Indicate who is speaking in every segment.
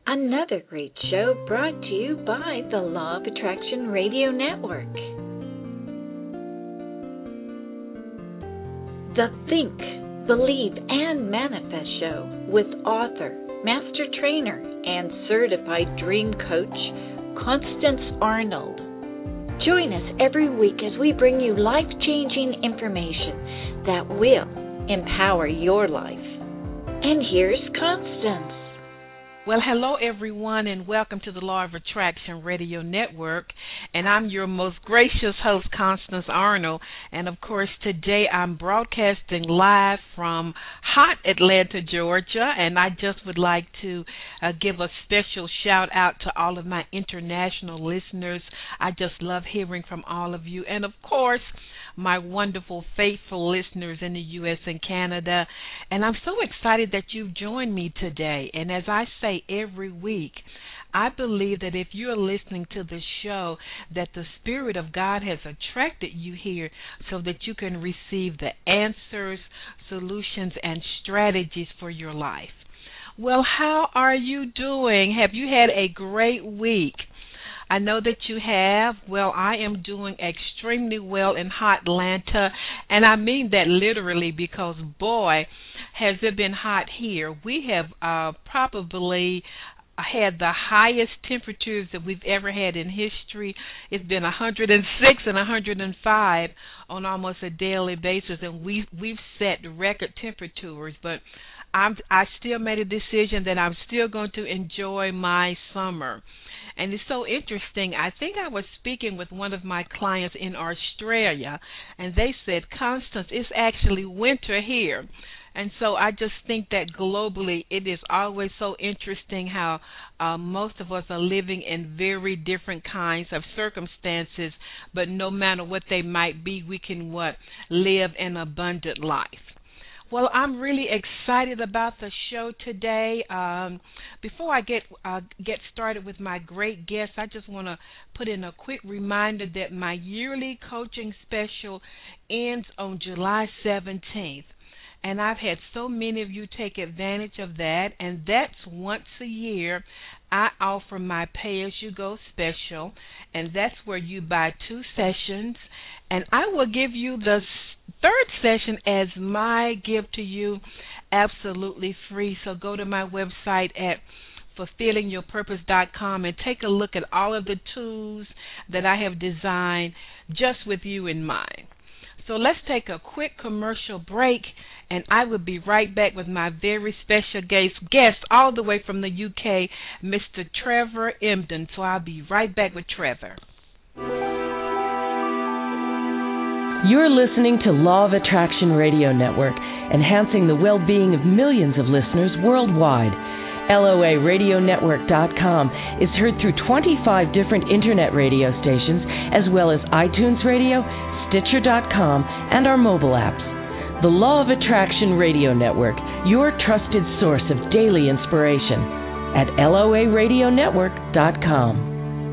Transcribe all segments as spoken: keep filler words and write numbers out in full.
Speaker 1: Another great show brought to you by the Law of Attraction Radio Network. The Think, Believe, and Manifest Show with author, master trainer, and certified dream coach, Constance Arnold. Join us every week as we bring you life-changing information that will empower your life. And here's Constance.
Speaker 2: Well, hello, everyone, and welcome to the Law of Attraction Radio Network. And I'm your most gracious host, Constance Arnold. And, of course, today I'm broadcasting live from hot Atlanta, Georgia. And I just would like to uh, give a special shout-out to all of my international listeners. I just love hearing from all of you. And, of course, my wonderful, faithful listeners in the U S and Canada. And I'm so excited that you've joined me today. And as I say every week, I believe that if you're listening to the show, that the Spirit of God has attracted you here so that you can receive the answers, solutions, and strategies for your life. Well, how are you doing? Have you had a great week? I know that you have. Well, I am doing extremely well in hot Atlanta, and I mean that literally because, boy, has it been hot here. We have uh, probably had the highest temperatures that we've ever had in history. It's been one hundred six and one hundred five on almost a daily basis, and we've, we've set record temperatures, but I'm, I still made a decision that I'm still going to enjoy my summer. And it's so interesting. I think I was speaking with one of my clients in Australia, and they said, Constance, it's actually winter here. And so I just think that globally it is always so interesting how uh, most of us are living in very different kinds of circumstances, but no matter what they might be, we can what live an abundant life. Well, I'm really excited about the show today. Um, before I get uh, get started with my great guest, I just want to put in a quick reminder that my yearly coaching special ends on July seventeenth. And I've had so many of you take advantage of that, and that's once a year. I offer my pay-as-you-go special, and that's where you buy two sessions, and I will give you the third session as my gift to you absolutely free. So go to my website at fulfilling your purpose dot com and take a look at all of the tools that I have designed just with you in mind. So let's take a quick commercial break, and I will be right back with my very special guest, guest all the way from the U K, Mister Trevor Emden. So I'll be right back with Trevor.
Speaker 3: You're listening to Law of Attraction Radio Network, enhancing the well-being of millions of listeners worldwide. L O A radio network dot com is heard through twenty-five different internet radio stations, as well as iTunes Radio, Stitcher dot com, and our mobile apps. The Law of Attraction Radio Network, your trusted source of daily inspiration, at L O A radio network dot com.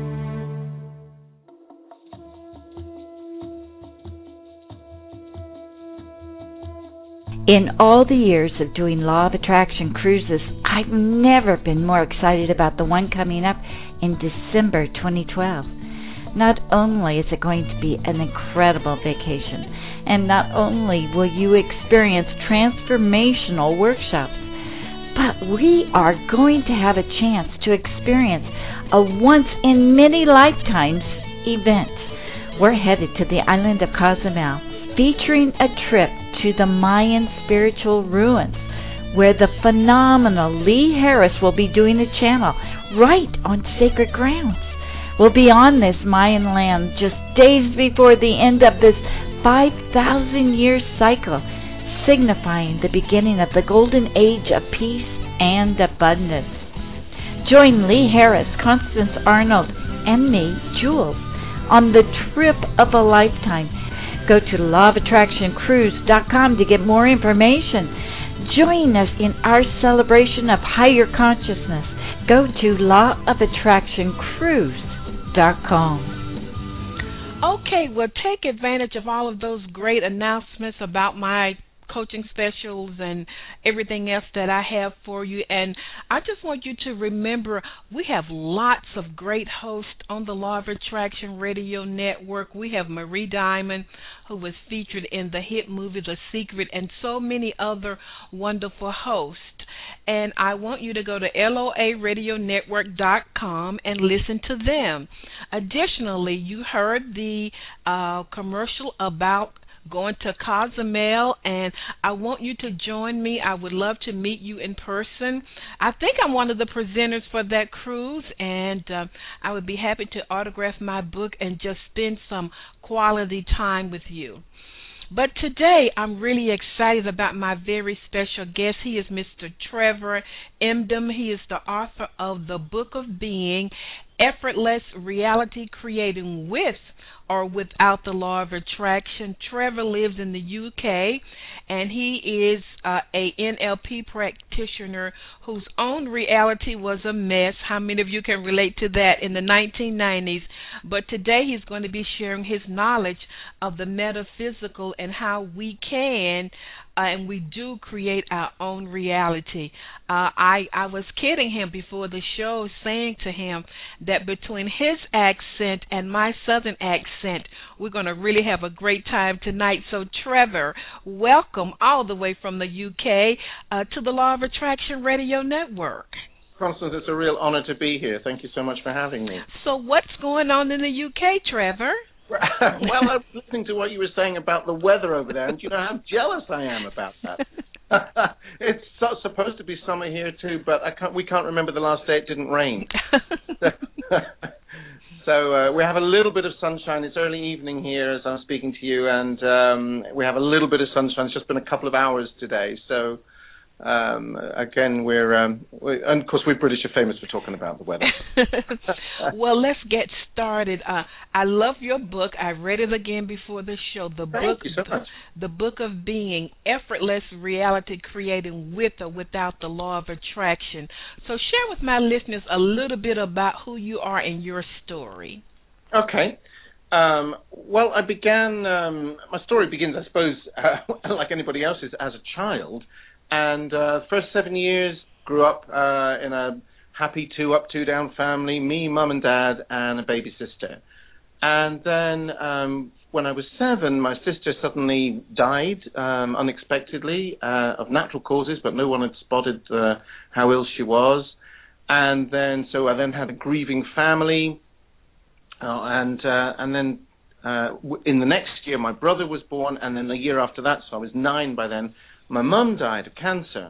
Speaker 1: In all the years of doing Law of Attraction cruises, I've never been more excited about the one coming up in December twenty twelve. Not only is it going to be an incredible vacation, and not only will you experience transformational workshops, but we are going to have a chance to experience a once-in-many-lifetimes event. We're headed to the island of Cozumel, featuring a trip to the Mayan spiritual ruins, where the phenomenal Lee Harris will be doing a channel right on sacred grounds. We'll be on this Mayan land just days before the end of this five thousand year cycle, signifying the beginning of the golden age of peace and abundance. Join Lee Harris, Constance Arnold, and me, Jules, on the trip of a lifetime. Go to law of attraction cruise dot com to get more information. Join us in our celebration of higher consciousness. Go to law of attraction cruise dot com.
Speaker 2: Okay, well, take advantage of all of those great announcements about my coaching specials and everything else that I have for you. And I just want you to remember we have lots of great hosts on the Law of Attraction Radio Network. We have Marie Diamond, who was featured in the hit movie The Secret, and so many other wonderful hosts. And I want you to go to L O A radio network dot com and listen to them. Additionally, you heard the uh, commercial about going to Cozumel, and I want you to join me. I would love to meet you in person. I think I'm one of the presenters for that cruise, and uh, I would be happy to autograph my book and just spend some quality time with you. But today, I'm really excited about my very special guest. He is Mister Trevor Emdin. He is the author of The Book of Being, Effortless Reality Creating With or Without the Law of Attraction. Trevor lives in the U K, and he is uh, a N L P practitioner whose own reality was a mess. How many of you can relate to that in the nineteen nineties? But today he's going to be sharing his knowledge of the metaphysical and how we can uh, and we do create our own reality. Uh, I, I was kidding him before the show, saying to him that between his accent and my southern accent, we're going to really have a great time tonight. So, Trevor, welcome all the way from the U K uh, to the Law of Attraction Radio Network.
Speaker 4: Constance, it's a real honor to be here. Thank you so much for having me.
Speaker 2: So what's going on in the U K, Trevor?
Speaker 4: Well, I was listening to what you were saying about the weather over there, and you know how jealous I am about that. It's so, supposed to be summer here too, but I can't, we can't remember the last day it didn't rain. So uh, we have a little bit of sunshine. It's early evening here as I'm speaking to you, and um, we have a little bit of sunshine. It's just been a couple of hours today, so... Um, again, we're, um, we, and of course, we British are famous for talking about the weather.
Speaker 2: Well, let's get started. Uh, I love your book. I read it again before the show. The
Speaker 4: Thank
Speaker 2: book,
Speaker 4: you so much.
Speaker 2: The Book of Being, Effortless Reality Creating With or Without the Law of Attraction. So share with my listeners a little bit about who you are and your story.
Speaker 4: Okay. Um, well, I began, um, my story begins, I suppose, uh, like anybody else's, as a child. And uh, first seven years, grew up uh, in a happy two up, two down family, me, mum and dad, and a baby sister. And then um, when I was seven, my sister suddenly died um, unexpectedly uh, of natural causes, but no one had spotted uh, how ill she was. And then, so I then had a grieving family. Uh, and uh, and then uh, w- in the next year, my brother was born, and then the year after that, so I was nine by then, my mum died of cancer.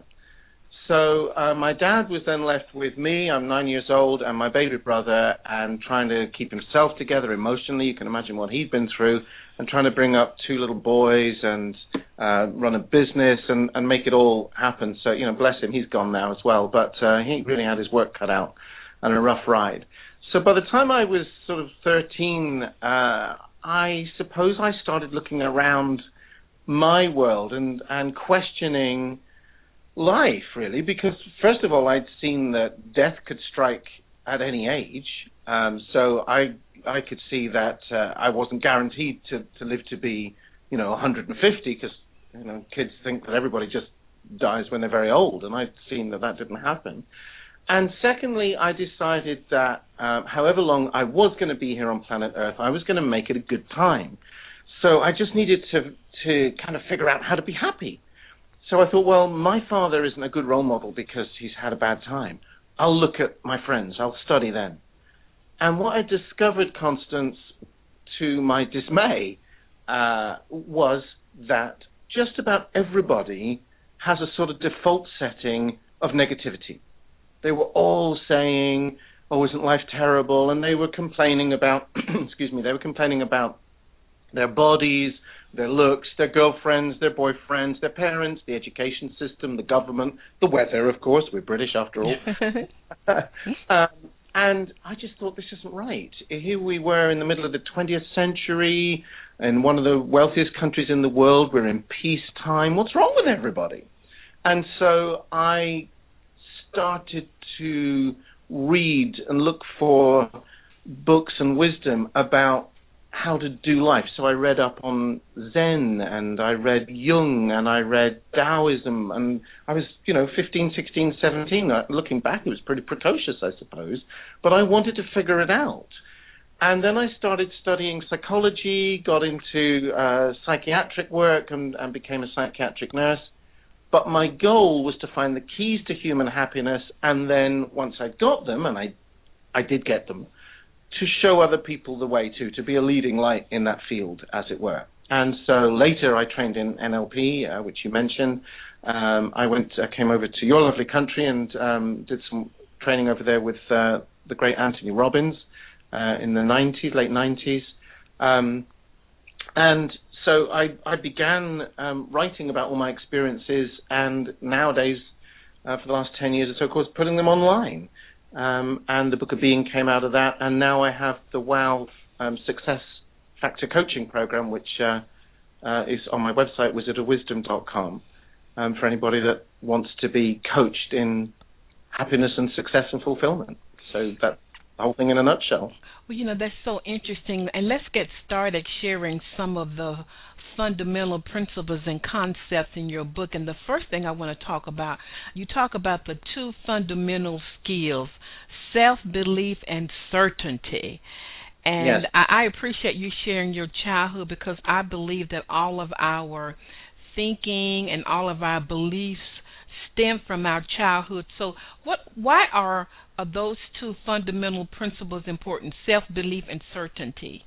Speaker 4: So uh, my dad was then left with me, I'm nine years old, and my baby brother, and trying to keep himself together emotionally. You can imagine what he'd been through, and trying to bring up two little boys and uh, run a business and, and make it all happen. So, you know, bless him, he's gone now as well. But uh, he really had his work cut out and a rough ride. So by the time I was sort of thirteen, uh, I suppose I started looking around my world and, and questioning life, really, because first of all, I'd seen that death could strike at any age. Um, so I I could see that uh, I wasn't guaranteed to, to live to be, you know, one hundred fifty, because, you know, kids think that everybody just dies when they're very old, and I'd seen that that didn't happen. And secondly, I decided that uh, however long I was going to be here on planet Earth, I was going to make it a good time. So I just needed to to kind of figure out how to be happy. So I thought, well, my father isn't a good role model because he's had a bad time. I'll look at my friends. I'll study them. And what I discovered, Constance, to my dismay, uh, was that just about everybody has a sort of default setting of negativity. They were all saying, oh, isn't life terrible? And they were complaining about, excuse me, they were complaining about their bodies, their looks, their girlfriends, their boyfriends, their parents, the education system, the government, the weather, of course. We're British after all. um, and I just thought, this isn't right. Here we were in the middle of the twentieth century, in one of the wealthiest countries in the world. We're in peacetime. What's wrong with everybody? And so I started to read and look for books and wisdom about how to do life. So I read up on Zen, and I read Jung, and I read Taoism, and I was, you know, fifteen, sixteen, seventeen. Looking back, it was pretty precocious, I suppose, but I wanted to figure it out. And then I started studying psychology, got into uh, psychiatric work, and, and became a psychiatric nurse. But my goal was to find the keys to human happiness, and then once I got them, and I, I did get them, to show other people the way too, to be a leading light in that field, as it were. And so later I trained in N L P, uh, which you mentioned. Um, I went, uh, came over to your lovely country and um, did some training over there with uh, the great Anthony Robbins uh, in the nineties, late nineties. Um, and so I, I began um, writing about all my experiences, and nowadays, uh, for the last ten years or so, of course, putting them online. Um, and the Book of Being came out of that, and now I have the WOW um, Success Factor Coaching Program, which uh, uh, is on my website, wizard of wisdom dot com, um, for anybody that wants to be coached in happiness and success and fulfillment. So that's the whole thing in a nutshell.
Speaker 2: Well, you know, that's so interesting. And let's get started sharing some of the fundamental principles and concepts in your book. And the first thing I want to talk about, you talk about the two fundamental skills, self-belief and certainty. And
Speaker 4: yes.
Speaker 2: I, I appreciate you sharing your childhood, because I believe that all of our thinking and all of our beliefs stem from our childhood. So what? Why are, are those two fundamental principles important, self-belief and certainty?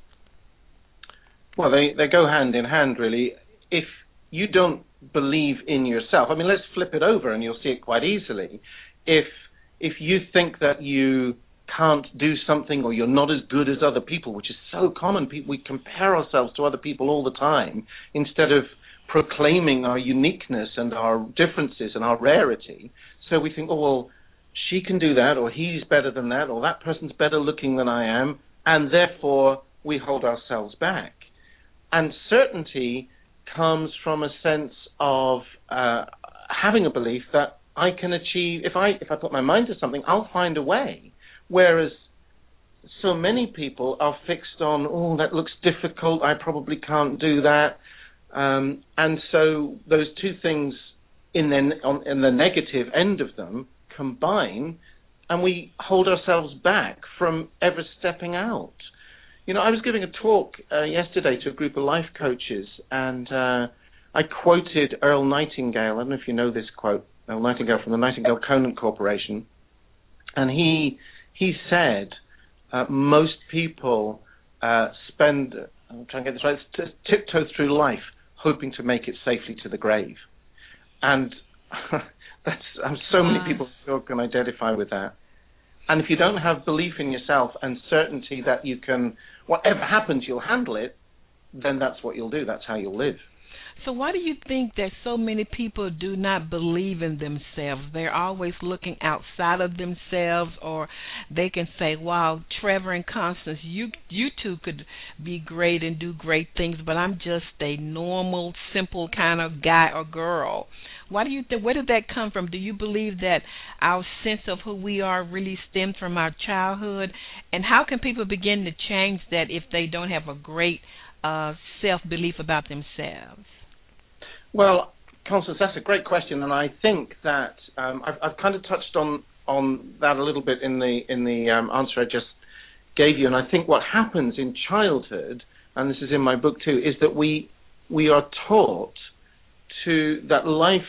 Speaker 4: Well, they, they go hand in hand, really. If you don't believe in yourself, I mean, let's flip it over and you'll see it quite easily. If if you think that you can't do something, or you're not as good as other people, which is so common, we compare ourselves to other people all the time instead of proclaiming our uniqueness and our differences and our rarity. So we think, oh, well, she can do that, or he's better than that, or that person's better looking than I am, and therefore we hold ourselves back. And certainty comes from a sense of uh, having a belief that I can achieve, if I if I put my mind to something, I'll find a way. Whereas so many people are fixed on, oh, that looks difficult, I probably can't do that. Um, and so those two things in the, on, in the negative end of them combine, and we hold ourselves back from ever stepping out. You know, I was giving a talk uh, yesterday to a group of life coaches, and uh, I quoted Earl Nightingale. I don't know if you know this quote, Earl Nightingale from the Nightingale Conant Corporation. And he he said, uh, most people uh, spend, I'm trying to get this right, t- tiptoe through life hoping to make it safely to the grave. And that's um, so many people still can identify with that. And if you don't have belief in yourself and certainty that you can, whatever happens, you'll handle it, then that's what you'll do. That's how you'll live.
Speaker 2: So why do you think that so many people do not believe in themselves? They're always looking outside of themselves, or they can say, wow, Trevor and Constance, you you two could be great and do great things, but I'm just a normal, simple kind of guy or girl. Why do you think, where did that come from? Do you believe that our sense of who we are really stems from our childhood? And how can people begin to change that if they don't have a great uh, self-belief about themselves?
Speaker 4: Well, Constance, that's a great question, and I think that um, I've, I've kind of touched on, on that a little bit in the in the um, answer I just gave you. And I think what happens in childhood, and this is in my book too, is that we we are taught to that life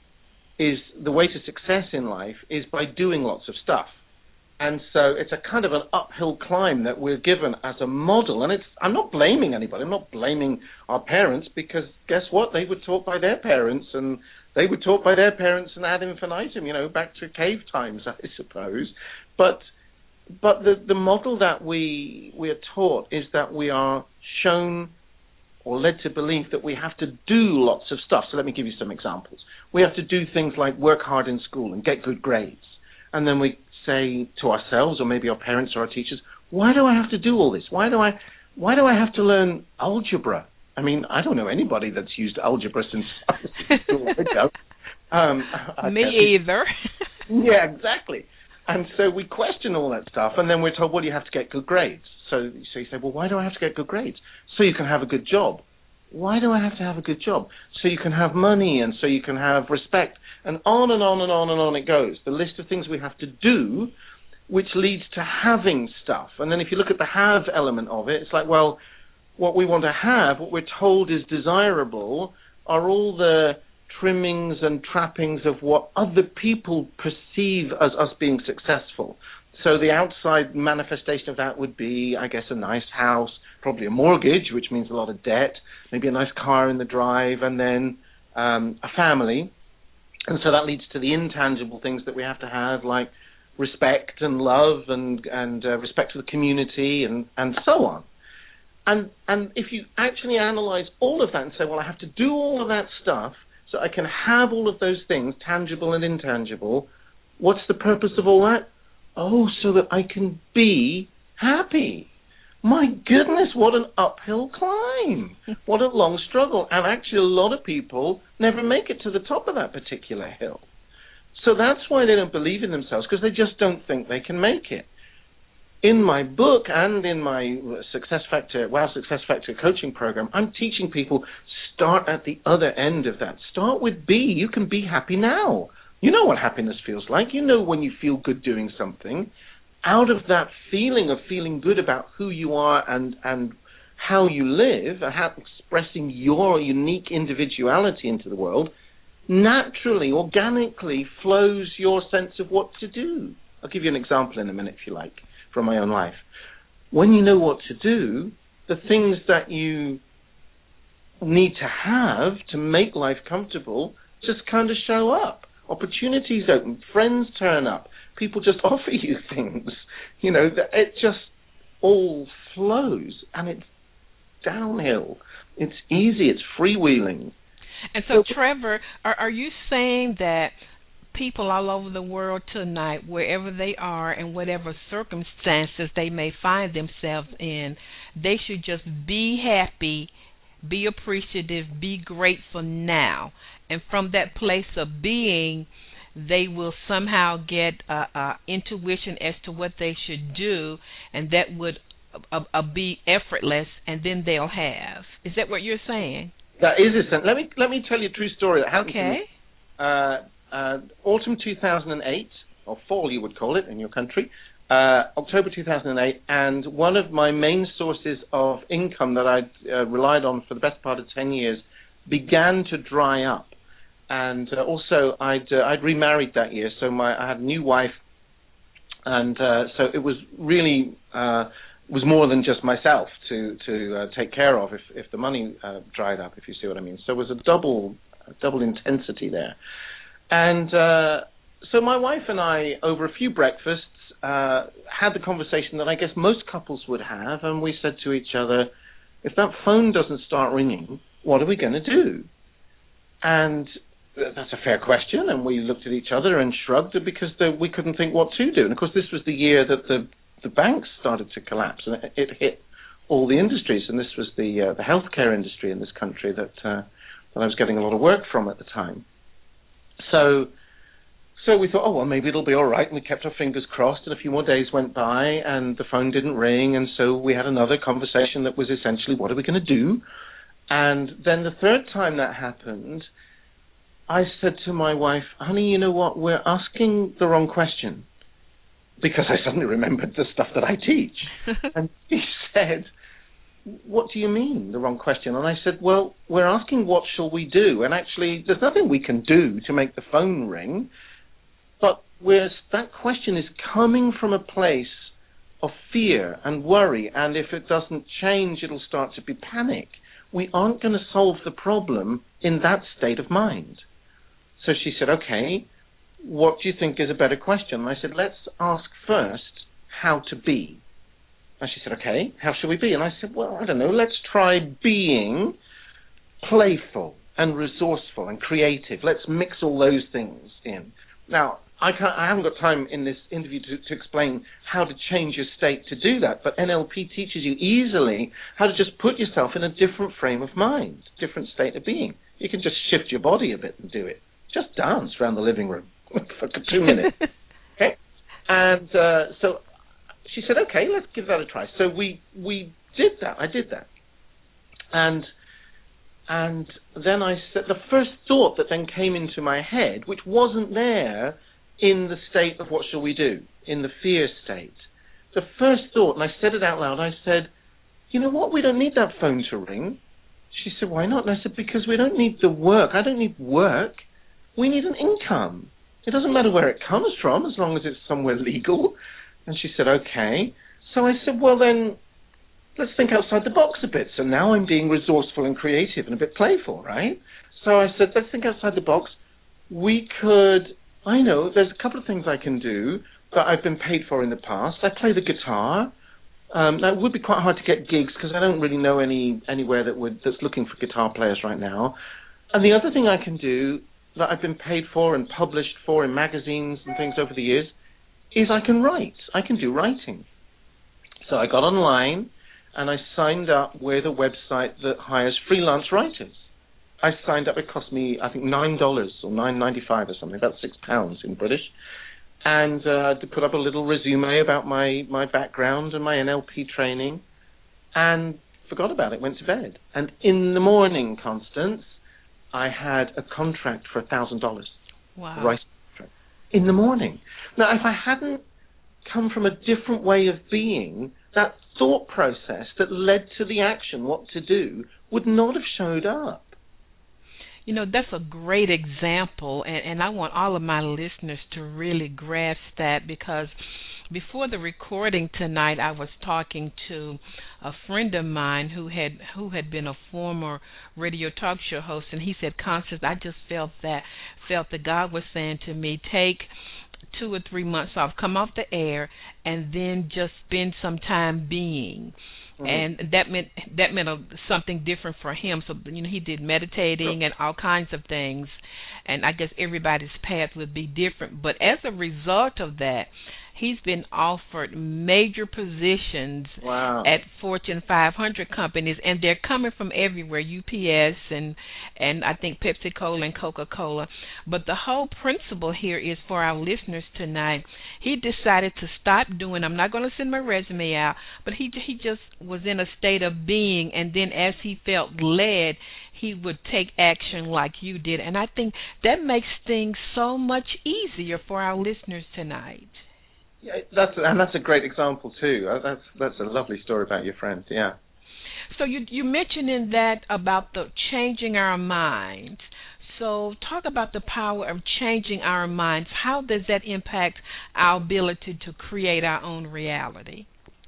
Speaker 4: is the way to success in life is by doing lots of stuff. And so it's a kind of an uphill climb that we're given as a model. And it's I'm not blaming anybody. I'm not blaming our parents, because guess what? They were taught by their parents, and they were taught by their parents and ad infinitum, you know, back to cave times, I suppose. But but the, the model that we we are taught is that we are shown or led to believe that we have to do lots of stuff. So let me give you some examples. We have to do things like work hard in school and get good grades. And then we say to ourselves, or maybe our parents or our teachers, why do I have to do all this? Why do I why do I have to learn algebra? I mean, I don't know anybody that's used algebra since I was school. um,
Speaker 2: Me either.
Speaker 4: Yeah, exactly. And so we question all that stuff, and then we're told, well, you have to get good grades. So, so you say, well, why do I have to get good grades? So you can have a good job. Why do I have to have a good job? So you can have money, and so you can have respect, and on and on and on and on it goes. The list of things we have to do, which leads to having stuff. And then if you look at the have element of it, it's like, well, what we want to have, what we're told is desirable, are all the trimmings and trappings of what other people perceive as us being successful. So the outside manifestation of that would be, I guess, a nice house, probably a mortgage, which means a lot of debt, maybe a nice car in the drive, and then um, a family. And so that leads to the intangible things that we have to have, like respect and love and, and uh, respect for the community and, and so on. And and if you actually analyze all of that and say, well, I have to do all of that stuff so I can have all of those things, tangible and intangible, what's the purpose of all that? Oh, so that I can be happy. My goodness, what an uphill climb. What a long struggle. And actually a lot of people never make it to the top of that particular hill. So that's why they don't believe in themselves, because they just don't think they can make it. In my book and in my Success Factor, Wow Success Factor coaching program, I'm teaching people start at the other end of that. Start with be. You can be happy now. You know what happiness feels like. You know when you feel good doing something. Out of that feeling of feeling good about who you are and, and how you live, and how expressing your unique individuality into the world, naturally, organically flows your sense of what to do. I'll give you an example in a minute, if you like, from my own life. When you know what to do, the things that you need to have to make life comfortable just kind of show up. Opportunities open, friends turn up, people just offer you things. You know, it just all flows, and it's downhill. It's easy, it's freewheeling.
Speaker 2: And so, so Trevor, are, are you saying that people all over the world tonight, wherever they are and whatever circumstances they may find themselves in, they should just be happy, be appreciative, be grateful now. And from that place of being, they will somehow get uh, uh, intuition as to what they should do, and that would uh, uh, be effortless, and then they'll have. Is that what you're saying?
Speaker 4: That is it. Let me let me tell you a true story that happened
Speaker 2: okay.
Speaker 4: to me. Uh, uh, autumn two thousand eight, or fall you would call it in your country, uh, October two thousand eight, and one of my main sources of income that I'd uh, relied on for the best part of ten years began to dry up. And uh, also, I'd uh, I'd remarried that year, so my I had a new wife, and uh, so it was really uh, was more than just myself to to uh, take care of if if the money uh, dried up, if you see what I mean. So it was a double a double intensity there, and uh, so my wife and I, over a few breakfasts, uh, had the conversation that I guess most couples would have, and we said to each other, if that phone doesn't start ringing, what are we going to do? And that's a fair question, and we looked at each other and shrugged because the, we couldn't think what to do. And of course, this was the year that the the banks started to collapse, and it, it hit all the industries. And this was the uh, the healthcare industry in this country that uh, that I was getting a lot of work from at the time. So so we thought, oh well, maybe it'll be all right. And we kept our fingers crossed. And a few more days went by, and the phone didn't ring. And so we had another conversation that was essentially, what are we going to do? And then the third time that happened, I said to my wife, honey, you know what, we're asking the wrong question, because I suddenly remembered the stuff that I teach. And she said, what do you mean, the wrong question? And I said, well, we're asking what shall we do? And actually, there's nothing we can do to make the phone ring, but we're, that question is coming from a place of fear and worry, and if it doesn't change, it'll start to be panic. We aren't going to solve the problem in that state of mind. So she said, okay, what do you think is a better question? And I said, let's ask first how to be. And she said, okay, how should we be? And I said, well, I don't know, let's try being playful and resourceful and creative. Let's mix all those things in. Now, I, can't, I haven't got time in this interview to, to explain how to change your state to do that, but N L P teaches you easily how to just put yourself in a different frame of mind, different state of being. You can just shift your body a bit and do it. Just dance around the living room for two minutes. Okay? And uh, so she said, okay, let's give that a try. So we we did that. I did that. And and then I said, the first thought that then came into my head, which wasn't there in the state of what shall we do, in the fear state. The first thought, and I said it out loud, I said, you know what, we don't need that phone to ring. She said, why not? And I said, because we don't need the work. I don't need work. We need an income. It doesn't matter where it comes from as long as it's somewhere legal. And she said, okay. So I said, well then, let's think outside the box a bit. So now I'm being resourceful and creative and a bit playful, right? So I said, let's think outside the box. We could, I know, there's a couple of things I can do that I've been paid for in the past. I play the guitar. Um, now, it would be quite hard to get gigs because I don't really know any anywhere that would that's looking for guitar players right now. And the other thing I can do that I've been paid for and published for in magazines and things over the years is I can write. I can do writing. So I got online and I signed up with a website that hires freelance writers. I signed up. It cost me, I think, nine dollars or nine ninety-five or something, about six pounds in British. And uh, to put up a little resume about my, my background and my N L P training, and forgot about it, went to bed. And in the morning, Constance, I had a contract for one thousand dollars.
Speaker 2: Wow.
Speaker 4: Right. In the morning. Now, if I hadn't come from a different way of being, that thought process that led to the action, what to do, would not have showed up.
Speaker 2: You know, that's a great example, and, and I want all of my listeners to really grasp that, because before the recording tonight, I was talking to a friend of mine who had who had been a former radio talk show host, and he said, Constance, I just felt that felt that God was saying to me, take two or three months off, come off the air, and then just spend some time being. And that meant that meant a, something different for him. So, you know, he did meditating and all kinds of things. And I guess everybody's path would be different. But as a result of that, he's been offered major positions
Speaker 4: wow.
Speaker 2: at Fortune five hundred companies, and they're coming from everywhere, U P S and and I think Pepsi-Cola and Coca-Cola. But the whole principle here is for our listeners tonight. He decided to stop doing, I'm not going to send my resume out, but he he just was in a state of being, and then as he felt led, he would take action like you did. And I think that makes things so much easier for our listeners tonight.
Speaker 4: Yeah, that's and that's a great example too. That's that's a lovely story about your friend. Yeah.
Speaker 2: So you you mentioned in that about the changing our minds. So talk about the power of changing our minds. How does that impact our ability to create our own reality?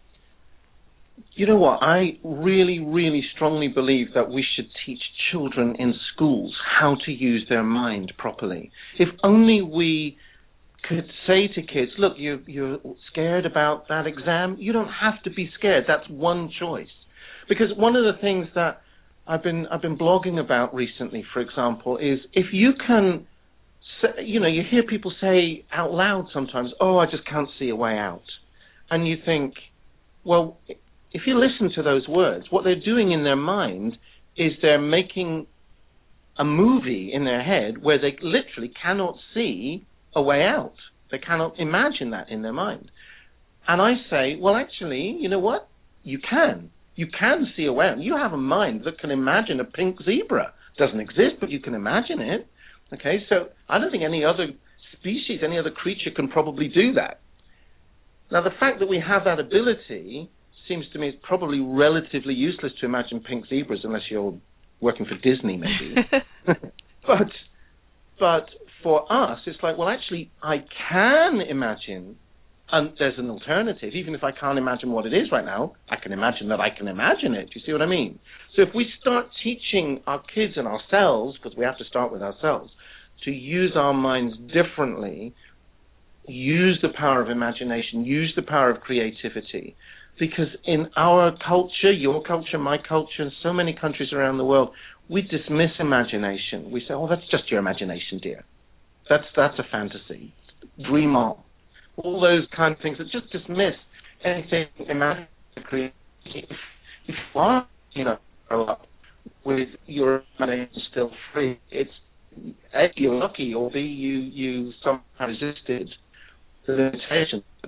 Speaker 4: You know what? I really, really strongly believe that we should teach children in schools how to use their mind properly. If only we could say to kids, look, you, you're scared about that exam. You don't have to be scared. That's one choice. Because one of the things that I've been I've been blogging about recently, for example, is if you can, say, you know, you hear people say out loud sometimes, oh, I just can't see a way out. And you think, well, if you listen to those words, what they're doing in their mind is they're making a movie in their head where they literally cannot see a way out. They cannot imagine that in their mind. And I say, well, actually, you know what? You can. You can see a way out. You have a mind that can imagine a pink zebra. It doesn't exist, but you can imagine it. Okay, so I don't think any other species, any other creature can probably do that. Now, the fact that we have that ability seems to me it's probably relatively useless to imagine pink zebras unless you're working for Disney, maybe. but but for us, it's like, well, actually, I can imagine, and there's an alternative. Even if I can't imagine what it is right now, I can imagine that I can imagine it. Do you see what I mean? So if we start teaching our kids and ourselves, because we have to start with ourselves, to use our minds differently, use the power of imagination, use the power of creativity, because in our culture, your culture, my culture, and so many countries around the world, we dismiss imagination. We say, oh, that's just your imagination, dear. That's that's a fantasy. Dream on. All those kind of things that just dismiss anything imaginative. If, if you are, you know, grow up with your imagination still free, it's A, you're lucky, or B, you, you somehow resisted the limitations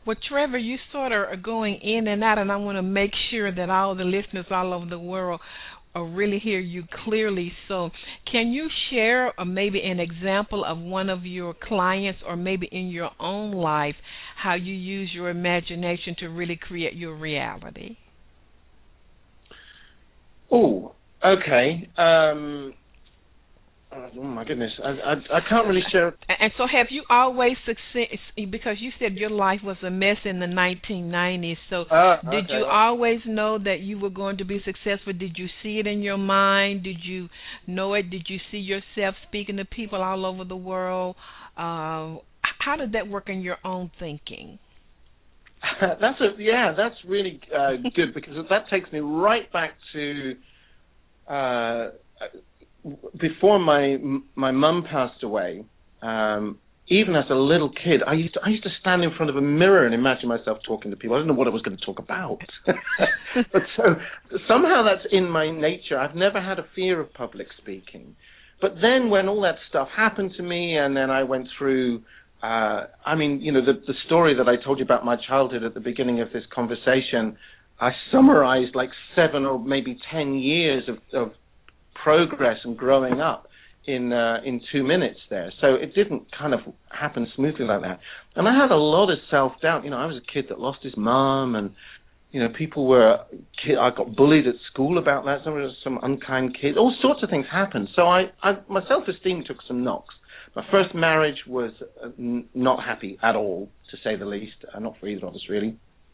Speaker 2: Well, Trevor, you sort of are going in and out, and I want to make sure that all the listeners all over the world uh, really hear you clearly. So, can you share uh, maybe an example of one of your clients, or maybe in your own life, how you use your imagination to really create your reality?
Speaker 4: Oh, okay. Um, oh my goodness, I, I I can't really share.
Speaker 2: And so, have you always success? Because you said your life was a mess in the nineteen nineties. So,
Speaker 4: Uh,
Speaker 2: did
Speaker 4: okay.
Speaker 2: you always know that you were going to be successful? Did you see it in your mind? Did you know it? Did you see yourself speaking to people all over the world? Uh, how did that work in your own thinking?
Speaker 4: That's a yeah. That's really uh, good, because that takes me right back to uh, before my my mum passed away. Um, even as a little kid, I used to I used to stand in front of a mirror and imagine myself talking to people. I didn't know what I was going to talk about, but so somehow that's in my nature. I've never had a fear of public speaking. But then when all that stuff happened to me, and then I went through. Uh, I mean, you know, the, the story that I told you about my childhood at the beginning of this conversation, I summarized like seven or maybe ten years of, of progress and growing up in uh, in two minutes there. So it didn't kind of happen smoothly like that. And I had a lot of self-doubt. You know, I was a kid that lost his mom, and, you know, people were, I got bullied at school about that. Some, some unkind kids, all sorts of things happened. So I, I my self-esteem took some knocks. My first marriage was uh, n- not happy at all, to say the least, uh, not for either of us, really.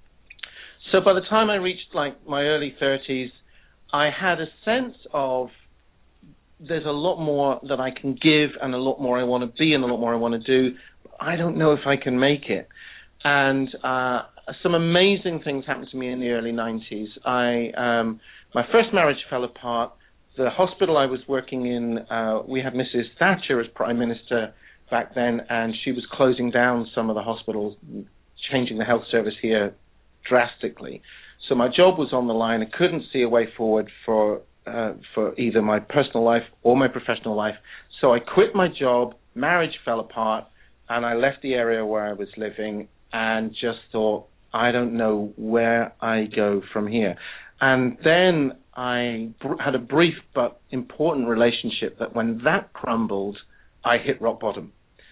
Speaker 4: So by the time I reached, like, my early thirties, I had a sense of there's a lot more that I can give, and a lot more I want to be, and a lot more I want to do. I don't know if I can make it. And uh, some amazing things happened to me in the early nineties. I um, my first marriage fell apart. The hospital I was working in, uh, we had Missus Thatcher as Prime Minister back then, and she was closing down some of the hospitals, changing the health service here drastically. So my job was on the line. I couldn't see a way forward for uh, for either my personal life or my professional life. So I quit my job, marriage fell apart, and I left the area where I was living and just thought, I don't know where I go from here. And then I br- had a brief but important relationship that when that crumbled, I hit rock bottom.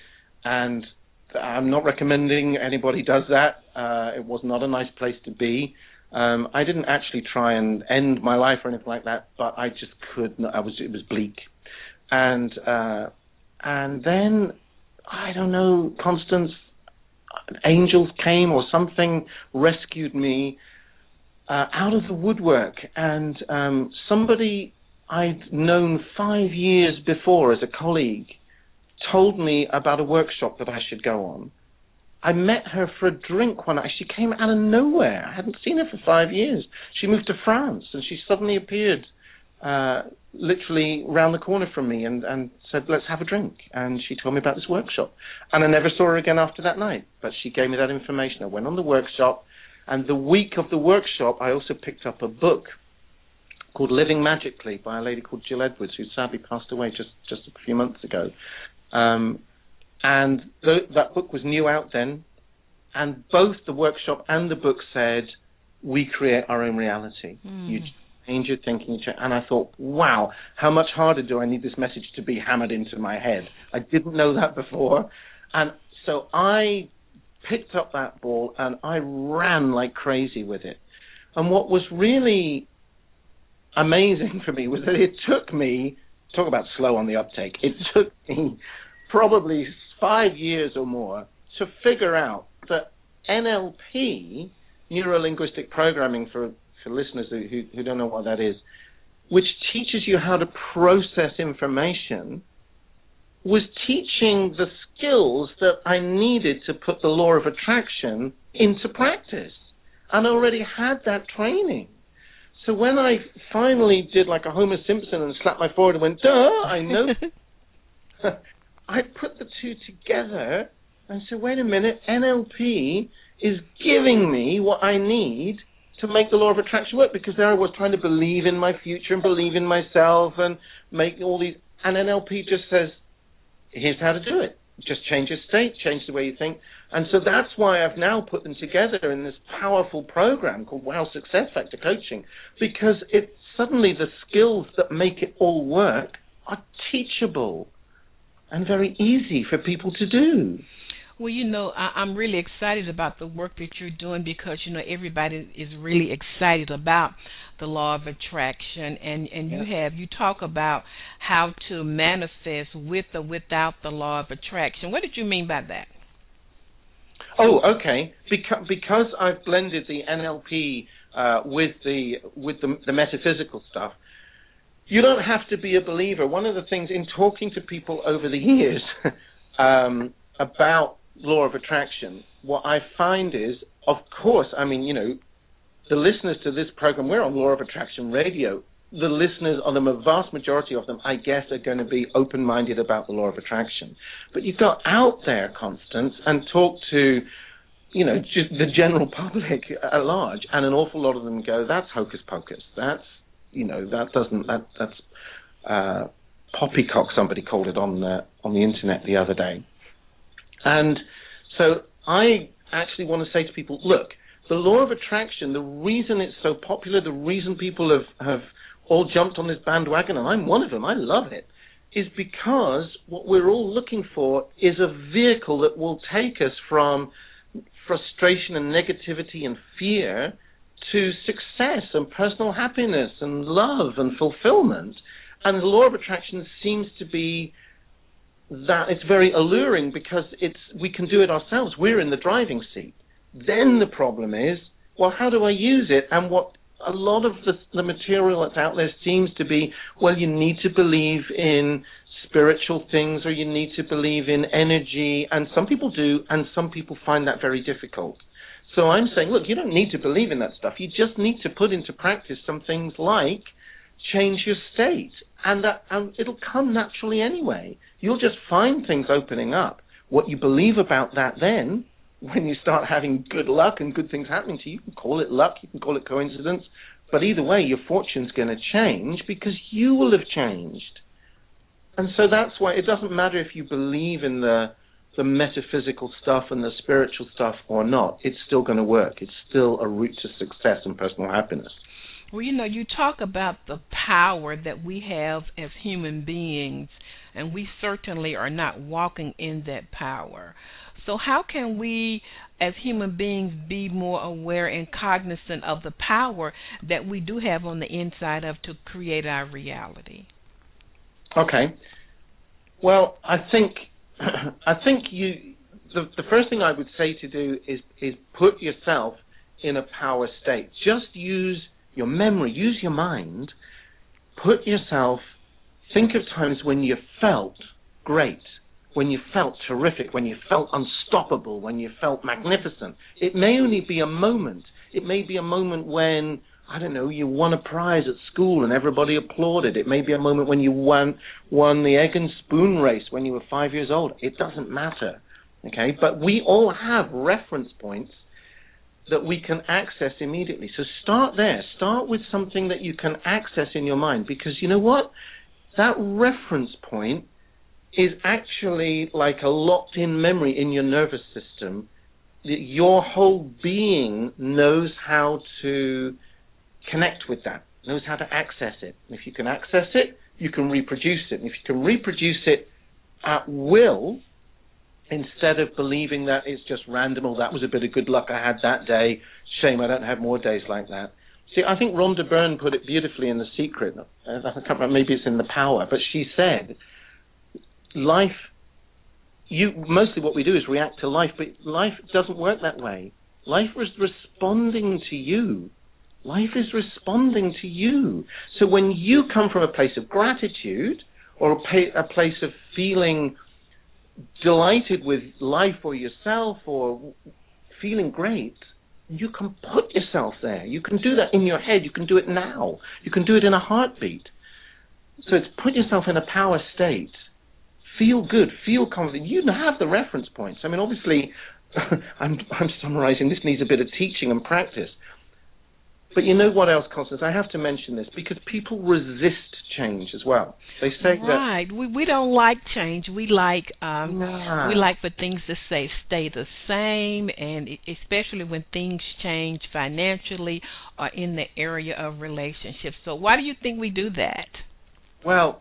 Speaker 4: And I'm not recommending anybody does that. Uh, it was not a nice place to be. Um, I didn't actually try and end my life or anything like that, but I just could not. I was, it was bleak. And, uh, and then, I don't know, Constance, angels came or something rescued me Uh, out of the woodwork, and um, somebody I'd known five years before as a colleague told me about a workshop that I should go on. I met her for a drink one night. She came out of nowhere. I hadn't seen her for five years. She moved to France, and she suddenly appeared uh, literally round the corner from me and, and said, let's have a drink. And she told me about this workshop. And I never saw her again after that night, but she gave me that information. I went on the workshop. And the week of the workshop, I also picked up a book called Living Magically by a lady called Jill Edwards, who sadly passed away just, just a few months ago. Um, and th- that book was new out then. And both the workshop and the book said, we create our own reality. Mm. You change your thinking. You change. And I thought, wow, how much harder do I need this message to be hammered into my head? I didn't know that before. And so I picked up that ball and I ran like crazy with it. And what was really amazing for me was that it took me, talk about slow on the uptake, it took me probably five years or more to figure out that N L P, neuro-linguistic programming for, for listeners who, who, who don't know what that is, which teaches you how to process information, was teaching the skills that I needed to put the law of attraction into practice. And I already had that training. So when I finally did like a Homer Simpson and slapped my forehead and went, duh, I know, I put the two together and said, wait a minute, N L P is giving me what I need to make the law of attraction work, because there I was trying to believe in my future and believe in myself and make all these, and N L P just says, here's how to do it. Just change your state, change the way you think. And so that's why I've now put them together in this powerful program called Wow Success Factor Coaching, because it suddenly the skills that make it all work are teachable and very easy for people to do.
Speaker 2: Well, you know, I, I'm really excited about the work that you're doing because, you know, everybody is really excited about the law of attraction. And, and you
Speaker 4: yeah.
Speaker 2: have, you talk about how to manifest with or without the law of attraction. What did you mean by that?
Speaker 4: Oh, okay. Because, because I've blended the N L P uh, with the with the, the metaphysical stuff, you don't have to be a believer. One of the things in talking to people over the years um, about law of attraction, what I find is, of course, I mean, you know, the listeners to this program, we're on Law of Attraction Radio. The listeners, on the vast majority of them, I guess, are going to be open-minded about the law of attraction. But you go out there, Constance, and talk to, you know, just the general public at large, and an awful lot of them go, that's hocus pocus. That's, you know, that doesn't, that, that's uh, poppycock, somebody called it on the, on the internet the other day. And so I actually want to say to people, look, the law of attraction, the reason it's so popular, the reason people have, have all jumped on this bandwagon, and I'm one of them, I love it, is because what we're all looking for is a vehicle that will take us from frustration and negativity and fear to success and personal happiness and love and fulfillment. And the law of attraction seems to be that it's very alluring because it's we can do it ourselves. We're in the driving seat. Then the problem is, well, how do I use it? And what a lot of the, the material that's out there seems to be, well, you need to believe in spiritual things or you need to believe in energy. And some people do, and some people find that very difficult. So I'm saying, look, you don't need to believe in that stuff. You just need to put into practice some things like change your state. And that and it'll come naturally anyway. You'll just find things opening up. What you believe about that then, when you start having good luck and good things happening to you, you can call it luck, you can call it coincidence, but either way, your fortune's going to change because you will have changed. And so that's why it doesn't matter if you believe in the the metaphysical stuff and the spiritual stuff or not. It's still going to work. It's still a route to success and personal happiness.
Speaker 2: Well, you know, you talk about the power that we have as human beings, and we certainly are not walking in that power. So how can we, as human beings, be more aware and cognizant of the power that we do have on the inside of to create our reality?
Speaker 4: Okay. Well, I think I think you the the first thing I would say to do is is put yourself in a power state. Just use your memory, use your mind. Put yourself, think of times when you felt great, when you felt terrific, when you felt unstoppable, when you felt magnificent. It may only be a moment. It may be a moment when, I don't know, you won a prize at school and everybody applauded. It may be a moment when you won won the egg and spoon race when you were five years old. It doesn't matter, okay? But we all have reference points that we can access immediately. So start there. Start with something that you can access in your mind, because you know what? That reference point is actually like a locked-in memory in your nervous system. Your whole being knows how to connect with that, knows how to access it. And if you can access it, you can reproduce it. And if you can reproduce it at will, instead of believing that it's just random, or that was a bit of good luck I had that day, shame I don't have more days like that. See, I think Rhonda Byrne put it beautifully in The Secret. I can't remember, maybe it's in The Power, but she said, life, you mostly what we do is react to life, but life doesn't work that way. Life is responding to you. Life is responding to you. So when you come from a place of gratitude or a, pa- a place of feeling delighted with life or yourself or feeling great, you can put yourself there. You can do that in your head. You can do it now. You can do it in a heartbeat. So it's put yourself in a power state. Feel good. Feel confident. You have the reference points. I mean, obviously, I'm, I'm summarizing. This needs a bit of teaching and practice. But you know what else, Constance? I have to mention this because people resist change as well. They say
Speaker 2: right.
Speaker 4: that
Speaker 2: Right. We we don't like change. We like um
Speaker 4: nah.
Speaker 2: we like for things to say stay the same, and especially when things change financially or in the area of relationships. So why do you think we do that?
Speaker 4: Well,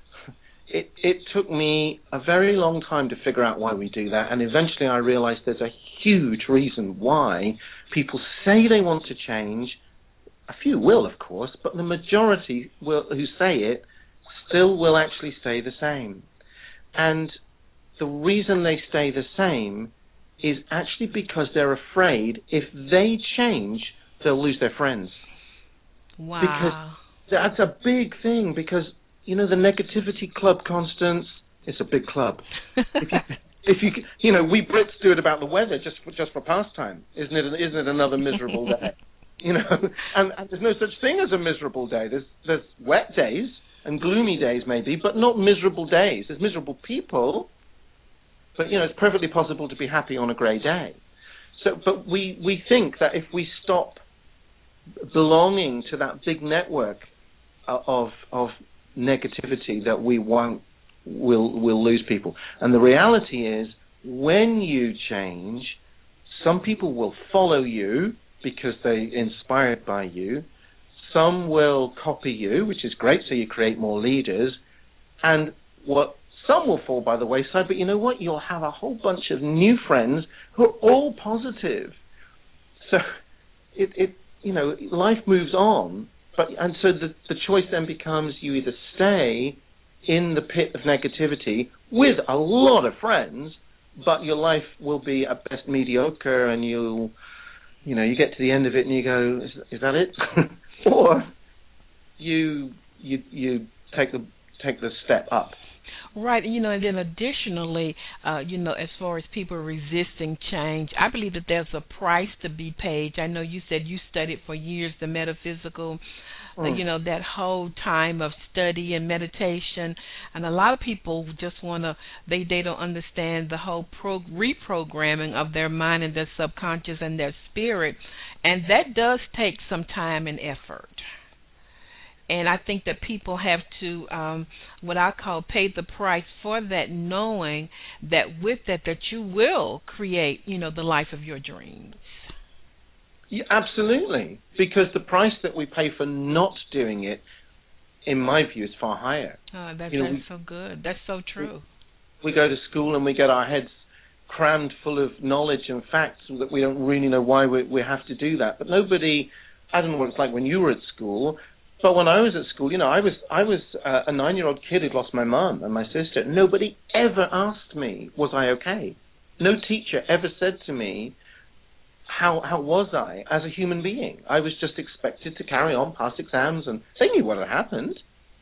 Speaker 4: it it took me a very long time to figure out why we do that, and eventually I realized there's a huge reason why people say they want to change. A few will, of course, but the majority will, who say it still will actually stay the same. And the reason they stay the same is actually because they're afraid if they change, they'll lose their friends.
Speaker 2: Wow.
Speaker 4: Because that's a big thing, because, you know, the negativity club, Constance, it's a big club. if you, if you, you know, we Brits do it about the weather just for, just for pastime. Isn't it, isn't it another miserable day? You know, and, and there's no such thing as a miserable day. There's there's wet days and gloomy days maybe, but not miserable days. There's miserable people, but you know, it's perfectly possible to be happy on a grey day. So, but we, we think that if we stop belonging to that big network of of negativity, that we won't will will lose people. And the reality is, when you change, some people will follow you because they're inspired by you. Some will copy you, which is great, so you create more leaders. And what some will fall by the wayside, but you know what? You'll have a whole bunch of new friends who are all positive. So it, it you know, life moves on, but and so the the choice then becomes you either stay in the pit of negativity with a lot of friends, but your life will be at best mediocre, and you'll You know, you get to the end of it and you go, is, is that it? Or you you you take the take the step up.
Speaker 2: Right, you know, and then additionally, uh, you know, as far as people resisting change, I believe that there's a price to be paid. I know you said you studied for years the metaphysical, mm. uh, you know, that whole time of study and meditation, and a lot of people just want to, they, they don't understand the whole pro- reprogramming of their mind and their subconscious and their spirit, and that does take some time and effort. And I think that people have to, um, what I call, pay the price for that, knowing that with that, that you will create, you know, the life of your dreams.
Speaker 4: Yeah, absolutely. Because the price that we pay for not doing it, in my view, is far higher.
Speaker 2: Oh, that,
Speaker 4: you know,
Speaker 2: that's
Speaker 4: we,
Speaker 2: so good. That's so true.
Speaker 4: We, we go to school and we get our heads crammed full of knowledge and facts that we don't really know why we, we have to do that. But nobody, I don't know what it's like when you were at school, but when I was at school, you know, I was I was uh, a nine-year-old kid who'd lost my mum and my sister. Nobody ever asked me, was I okay? No teacher ever said to me, how how was I as a human being? I was just expected to carry on, pass exams, and they knew what had happened.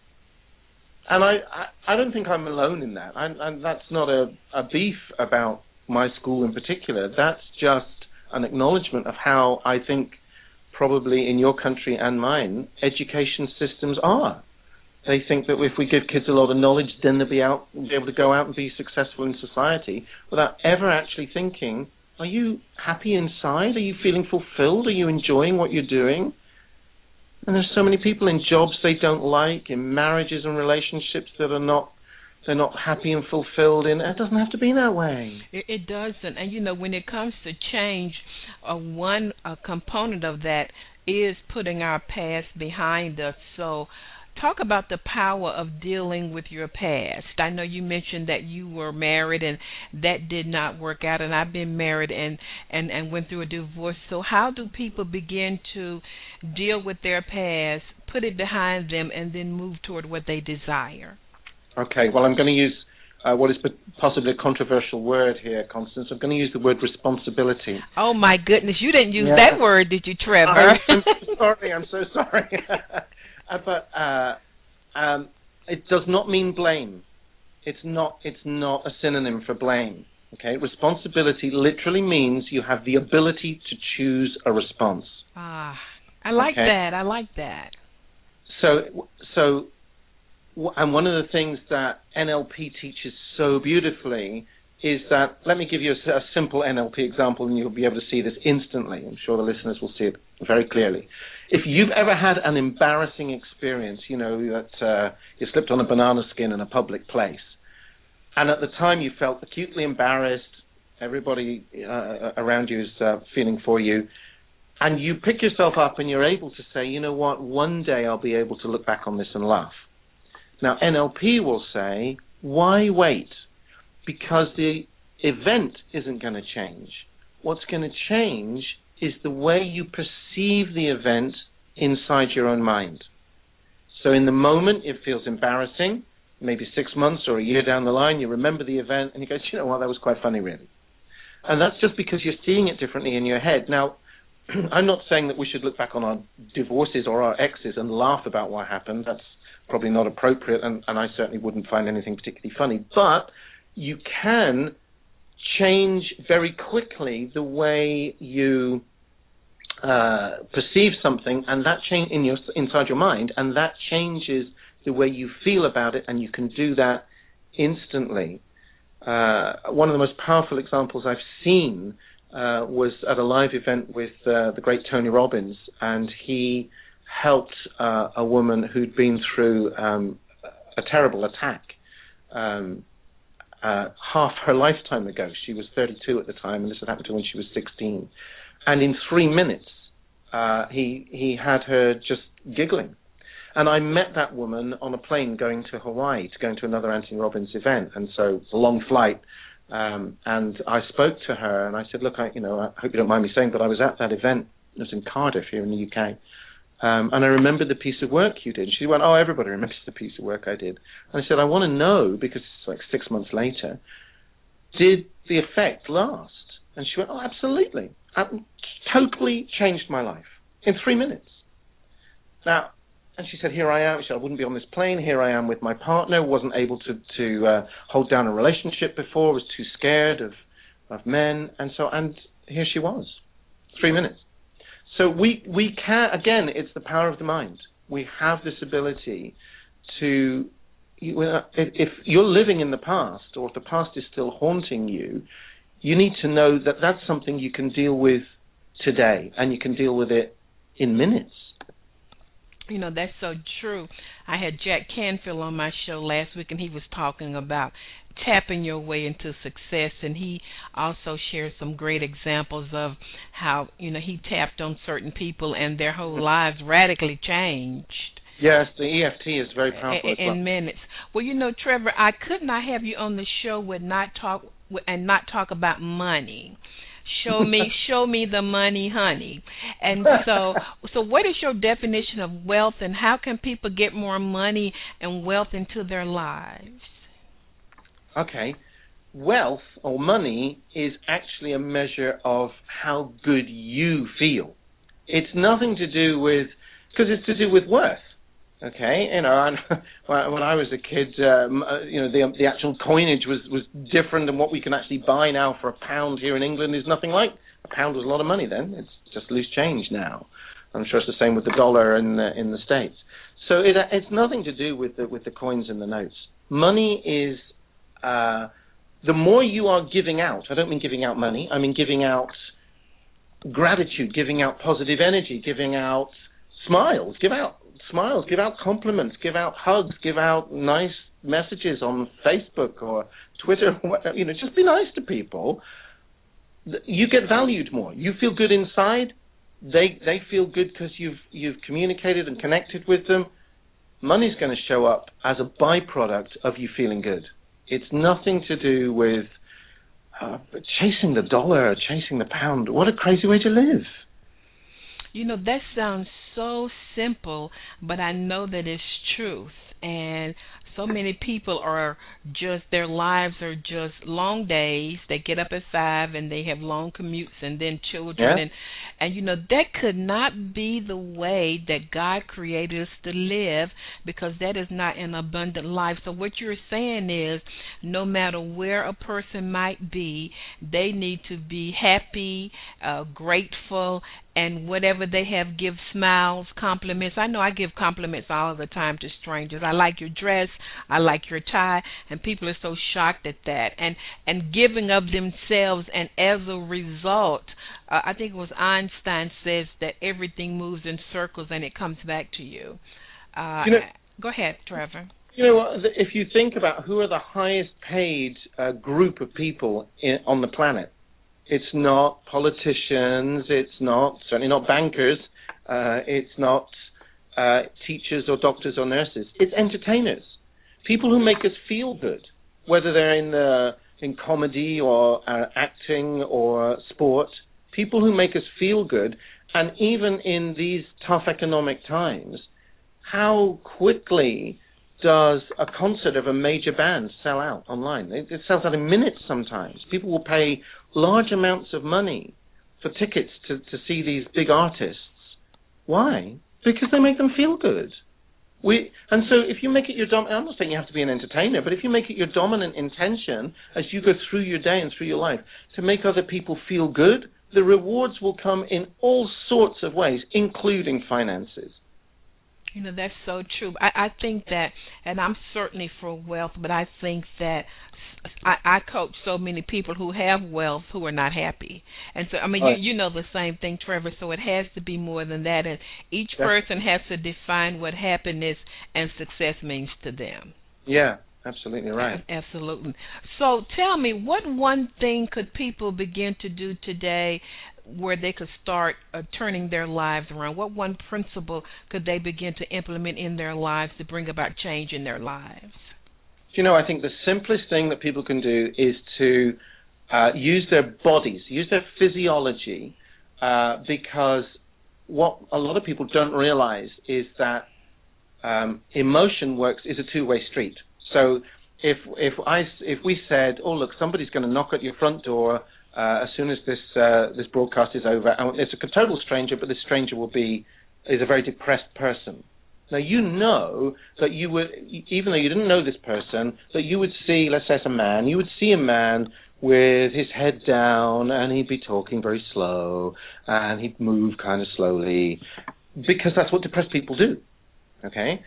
Speaker 4: And I, I, I don't think I'm alone in that. I, I, that's not a, a beef about my school in particular. That's just an acknowledgement of how I think probably in your country and mine, education systems are. They think that if we give kids a lot of knowledge, then they'll be out, be able to go out and be successful in society without ever actually thinking, are you happy inside? Are you feeling fulfilled? Are you enjoying what you're doing? And there's so many people in jobs they don't like, in marriages and relationships that are not, they're not happy and fulfilled in. It doesn't have to be that way.
Speaker 2: It, it doesn't. And, you know, when it comes to change, uh, one uh, component of that is putting our past behind us. So talk about the power of dealing with your past. I know you mentioned that you were married and that did not work out, and I've been married and, and, and went through a divorce. So how do people begin to deal with their past, put it behind them, and then move toward what they desire?
Speaker 4: Okay, well, I'm going to use uh, what is possibly a controversial word here, Constance. I'm going to use the word responsibility.
Speaker 2: Oh, my goodness. You didn't use
Speaker 4: yeah.
Speaker 2: that word, did you, Trevor?
Speaker 4: I'm, I'm so sorry. I'm so sorry. uh, but uh, um, it does not mean blame. It's not, it's not a synonym for blame. Okay, responsibility literally means you have the ability to choose a response.
Speaker 2: Ah, I like
Speaker 4: okay?
Speaker 2: that. I like that.
Speaker 4: So, so... And one of the things that N L P teaches so beautifully is that, let me give you a, a simple N L P example, and you'll be able to see this instantly. I'm sure the listeners will see it very clearly. If you've ever had an embarrassing experience, you know, that uh, you slipped on a banana skin in a public place, and at the time you felt acutely embarrassed, everybody uh, around you is uh, feeling for you, and you pick yourself up and you're able to say, you know what, one day I'll be able to look back on this and laugh. Now, N L P will say, why wait? Because the event isn't going to change. What's going to change is the way you perceive the event inside your own mind. So in the moment, it feels embarrassing. Maybe six months or a year down the line, you remember the event and you go, you know what, that was quite funny, really. And that's just because you're seeing it differently in your head. Now, I'm not saying that we should look back on our divorces or our exes and laugh about what happened. That's probably not appropriate, and, and I certainly wouldn't find anything particularly funny. But you can change very quickly the way you uh, perceive something, and that change in your inside your mind, and that changes the way you feel about it, and you can do that instantly. Uh, one of the most powerful examples I've seen uh, was at a live event with uh, the great Tony Robbins, and he helped uh, a woman who'd been through um, a terrible attack um, uh, half her lifetime ago. She was thirty-two at the time, and this had happened to her when she was sixteen. And in three minutes, uh, he he had her just giggling. And I met that woman on a plane going to Hawaii, to going to another Anthony Robbins event, and so it's a long flight. Um, and I spoke to her, and I said, look, I, you know, I hope you don't mind me saying, but I was at that event. It was in Cardiff here in the U K. Um, and I remember the piece of work you did. She went, oh, everybody remembers the piece of work I did. And I said, I want to know, because it's like six months later, did the effect last? And she went, oh, absolutely. It totally changed my life in three minutes. Now, and she said, here I am. She said, I wouldn't be on this plane. Here I am with my partner. Wasn't able to, to uh, hold down a relationship before. Was too scared of, of men. And so, and here she was, three minutes. So we, we can, again, it's the power of the mind. We have this ability to, if you're living in the past, or if the past is still haunting you, you need to know that that's something you can deal with today, and you can deal with it in minutes.
Speaker 2: You know, that's so true. I had Jack Canfield on my show last week, and he was talking about tapping your way into success, and he also shared some great examples of how, you know, he tapped on certain people and their whole lives radically changed.
Speaker 4: Yes, the E F T is very powerful
Speaker 2: in,
Speaker 4: as well.
Speaker 2: in minutes. Well, you know, Trevor, I could not have you on the show with not talk and not talk about money. Show me, show me the money, honey. And so, so what is your definition of wealth, and how can people get more money and wealth into their lives?
Speaker 4: Okay. Wealth or money is actually a measure of how good you feel. It's nothing to do with, because it's to do with worth. Okay, you know, and when I was a kid, um, you know, the the actual coinage was, was different than what we can actually buy now for a pound here in England. Is nothing like a pound was a lot of money then. It's just loose change now. I'm sure it's the same with the dollar in the, in the States. So it it's nothing to do with the with the coins and the notes. Money is uh, the more you are giving out. I don't mean giving out money. I mean giving out gratitude, giving out positive energy, giving out smiles, give out. Smiles, give out compliments, give out hugs, give out nice messages on Facebook or Twitter. You know, just be nice to people. You get valued more. You feel good inside. They they feel good because you've you've communicated and connected with them. Money's going to show up as a byproduct of you feeling good. It's nothing to do with uh, chasing the dollar or chasing the pound. What a crazy way to live.
Speaker 2: You know, that sounds so simple, but I know that it's truth. And so many people are just, their lives are just long days. They get up at five and they have long commutes, and then children.
Speaker 4: Yeah.
Speaker 2: And And, you know, that could not be the way that God created us to live, because that is not an abundant life. So what you're saying is, no matter where a person might be, they need to be happy, uh, grateful, and whatever they have, give smiles, compliments. I know I give compliments all the time to strangers. I like your dress, I like your tie, and people are so shocked at that. And and giving of themselves, and as a result, uh, I think it was Einstein says that everything moves in circles and it comes back to you. Uh, you know, go ahead, Trevor.
Speaker 4: You know what? If you think about who are the highest paid uh, group of people in, on the planet, it's not politicians, it's not, certainly not bankers, uh, it's not uh, teachers or doctors or nurses. It's entertainers, people who make us feel good, whether they're in the in comedy or uh, acting or sport, people who make us feel good. And even in these tough economic times, how quickly does a concert of a major band sell out online? It, it sells out in minutes sometimes. People will pay large amounts of money for tickets to, to see these big artists. Why? Because they make them feel good. We and so if you make it your dom- I'm not saying you have to be an entertainer, but if you make it your dominant intention as you go through your day and through your life to make other people feel good, the rewards will come in all sorts of ways, including finances.
Speaker 2: You know, that's so true. I, I think that, and I'm certainly for wealth, but I think that I, I coach so many people who have wealth who are not happy. And so, I mean, right. you, you know the same thing, Trevor, so it has to be more than that. And each yeah. person has to define what happiness and success means to them.
Speaker 4: Yeah, absolutely right.
Speaker 2: Absolutely. So tell me, what one thing could people begin to do today where they could start uh, turning their lives around? What one principle could they begin to implement in their lives to bring about change in their lives?
Speaker 4: You know, I think the simplest thing that people can do is to uh, use their bodies, use their physiology, uh, because what a lot of people don't realize is that um, emotion works is a two-way street. So if if I if we said, oh look, somebody's going to knock at your front door uh, as soon as this uh, this broadcast is over, and it's a total stranger, but this stranger will be is a very depressed person. Now, you know that you would, even though you didn't know this person, that you would see, let's say it's a man, you would see a man with his head down, and he'd be talking very slow, and he'd move kind of slowly, because that's what depressed people do, okay?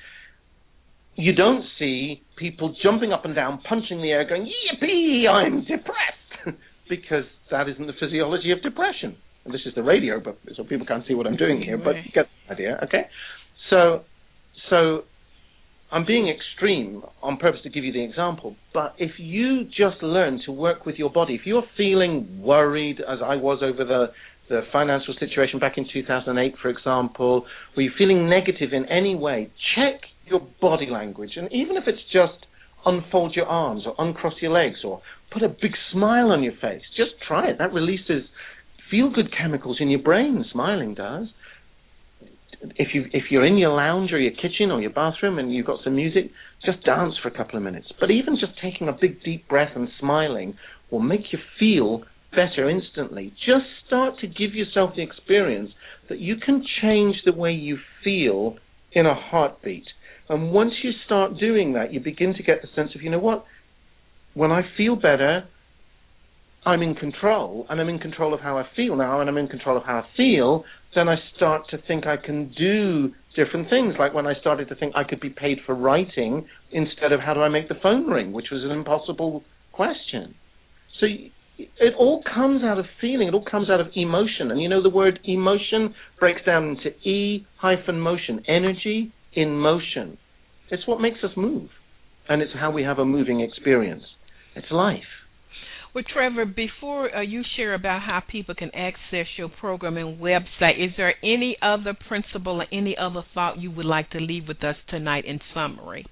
Speaker 4: You don't see people jumping up and down, punching the air, going, yippee, I'm depressed, because that isn't the physiology of depression. And this is the radio, but so people can't see what I'm doing here, but you get the idea, okay? So... So I'm being extreme on purpose to give you the example, but if you just learn to work with your body, if you're feeling worried, as I was over the, the financial situation back in two thousand eight, for example, or you're feeling negative in any way, check your body language. And even if it's just unfold your arms or uncross your legs or put a big smile on your face, just try it. That releases feel-good chemicals in your brain, smiling does. If you if you're in your lounge or your kitchen or your bathroom and you've got some music, just dance for a couple of minutes. But even just taking a big deep breath and smiling will make you feel better instantly. Just start to give yourself the experience that you can change the way you feel in a heartbeat. And once you start doing that, you begin to get the sense of, you know what, when I feel better, I'm in control, and I'm in control of how I feel now, and I'm in control of how I feel, then I start to think I can do different things, like when I started to think I could be paid for writing instead of how do I make the phone ring, which was an impossible question. So it all comes out of feeling, it all comes out of emotion, and you know the word emotion breaks down into E hyphen motion, energy in motion. It's what makes us move, and it's how we have a moving experience. It's life.
Speaker 2: Well, Trevor, before uh, you share about how people can access your program and website, is there any other principle or any other thought you would like to leave with us tonight in summary?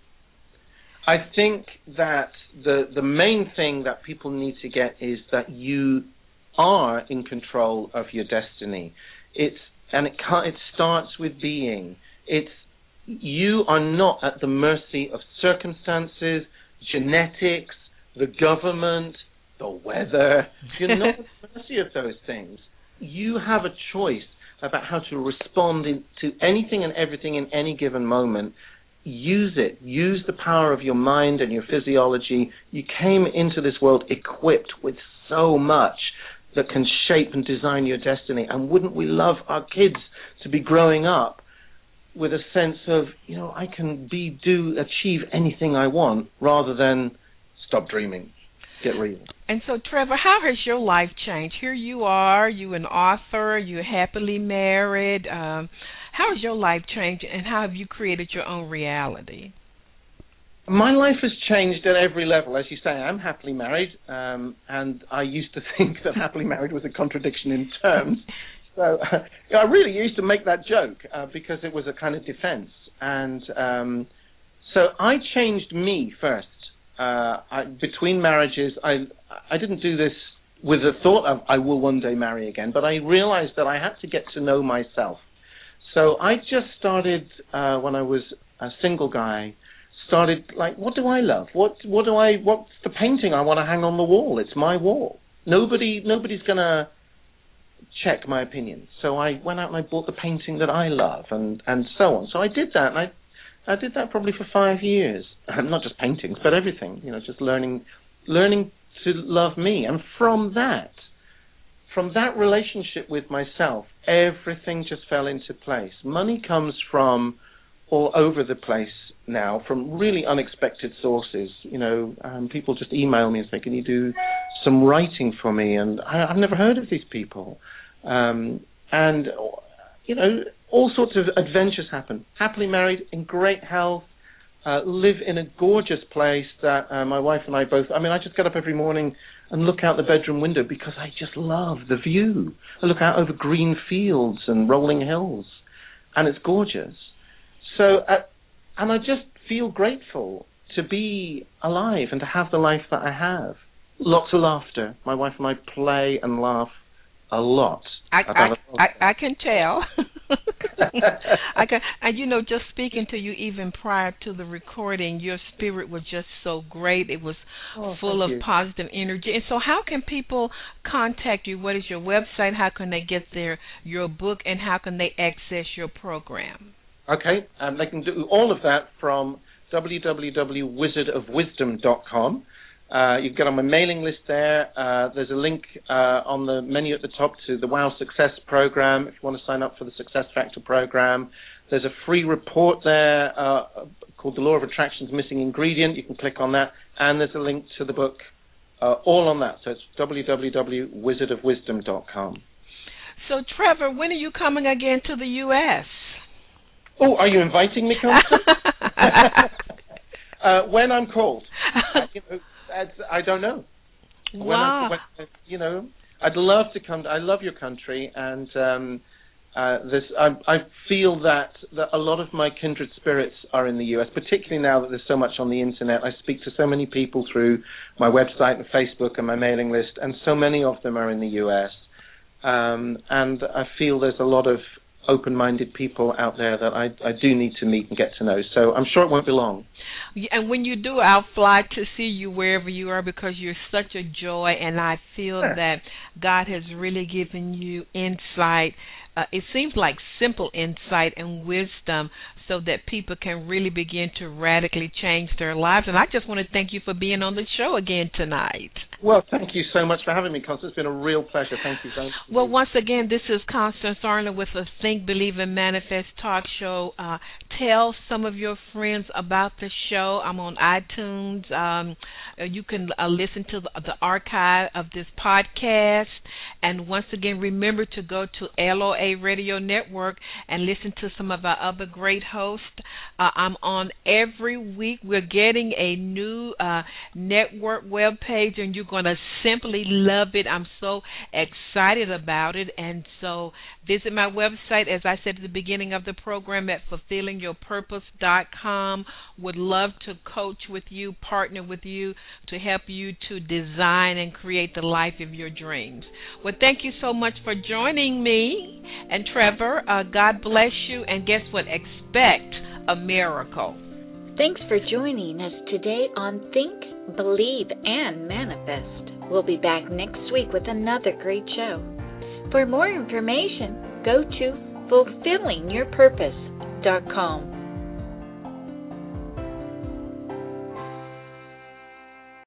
Speaker 4: I think that the the main thing that people need to get is that you are in control of your destiny. It's and it can't, it starts with being. It's you are not at the mercy of circumstances, genetics, the government, the weather. You're not at the mercy of those things. you have a choice about how to respond in, to anything and everything in any given moment. Use it. Use the power of your mind and your physiology. You came into this world equipped with so much that can shape and design your destiny. And wouldn't we love our kids to be growing up with a sense of, you know, I can be, do, achieve anything I want, rather than stop dreaming, get real.
Speaker 2: And so, Trevor, how has your life changed? Here you are, you an author, you're happily married. Um, how has your life changed, and how have you created your own reality?
Speaker 4: My life has changed at every level. As you say, I'm happily married, um, and I used to think that happily married was a contradiction in terms. So uh, I really used to make that joke uh, because it was a kind of defense. And um, so I changed me first. Uh, I, between marriages, I I didn't do this with the thought of I will one day marry again, but I realized that I had to get to know myself. So I just started uh, when I was a single guy. Started like, what do I love? What what do I? What's the painting I want to hang on the wall? It's my wall. Nobody nobody's gonna check my opinion. So I went out and I bought the painting that I love, and, and so on. So I did that, and I I did that probably for five years. Not just paintings, but everything. You know, just learning learning to love me. And from that, from that relationship with myself, everything just fell into place. Money comes from all over the place now, from really unexpected sources. You know, um, people just email me and say, can you do some writing for me? And I, I've never heard of these people. Um, and, you know, all sorts of adventures happen. Happily married, in great health, uh, live in a gorgeous place that uh, my wife and I both, I mean, I just get up every morning and look out the bedroom window because I just love the view. I look out over green fields and rolling hills, and it's gorgeous. So, uh, and I just feel grateful to be alive and to have the life that I have. Lots of laughter. My wife and I play and laugh a lot.
Speaker 2: I I, I, I can tell. I can, and you know, just speaking to you even prior to the recording, your spirit was just so great. It was oh, full of you. positive energy. And so, how can people contact you? What is your website? How can they get their your book, and how can they access your program?
Speaker 4: Okay, um, they can do all of that from w w w dot wizard of wisdom dot com. Uh, you can get on my mailing list there. Uh, there's a link uh, on the menu at the top to the Wow Success Program if you want to sign up for the Success Factor Program. There's a free report there uh, called The Law of Attraction's Missing Ingredient. You can click on that. And there's a link to the book, uh, all on that. So it's w w w dot wizard of wisdom dot com.
Speaker 2: So, Trevor, when are you coming again to the U S?
Speaker 4: Oh, are you inviting me, Constance? uh, when I'm called. Uh, you know, I don't know.
Speaker 2: Wow.
Speaker 4: When when, you know, I'd love to come. I love your country, and um, uh, this. I, I feel that, that a lot of my kindred spirits are in the U S, particularly now that there's so much on the internet. I speak to so many people through my website and Facebook and my mailing list, and so many of them are in the U S. Um, and I feel there's a lot of open-minded people out there that I, I do need to meet and get to know. So I'm sure it won't be long.
Speaker 2: And when you do, I'll fly to see you wherever you are, because you're such a joy, and I feel
Speaker 4: Sure.
Speaker 2: that God has really given you insight. Uh, it seems like simple insight and wisdom, so that people can really begin to radically change their lives. And I just want to thank you for being on the show again tonight.
Speaker 4: Well, thank you so much for having me, Constance. It's been a real pleasure. Thank you so much.
Speaker 2: Well, once again, this is Constance Arnold with the Think, Believe, and Manifest talk show. Uh, tell some of your friends about the show. I'm on iTunes. Um, you can uh, listen to the, the archive of this podcast. And once again, remember to go to L O A Radio Network and listen to some of our other great hosts. Uh, I'm on every week. We're getting a new uh, network webpage, and you're going to simply love it. I'm so excited about it. And so visit my website, as I said at the beginning of the program, at fulfilling your purpose dot com. Would love to coach with you, partner with you to help you to design and create the life of your dreams. Well, thank you so much for joining me. And Trevor, uh, God bless you. And guess what? Expect a miracle.
Speaker 1: Thanks for joining us today on Think, Believe, and Manifest. We'll be back next week with another great show. For more information, go to fulfilling your purpose dot com.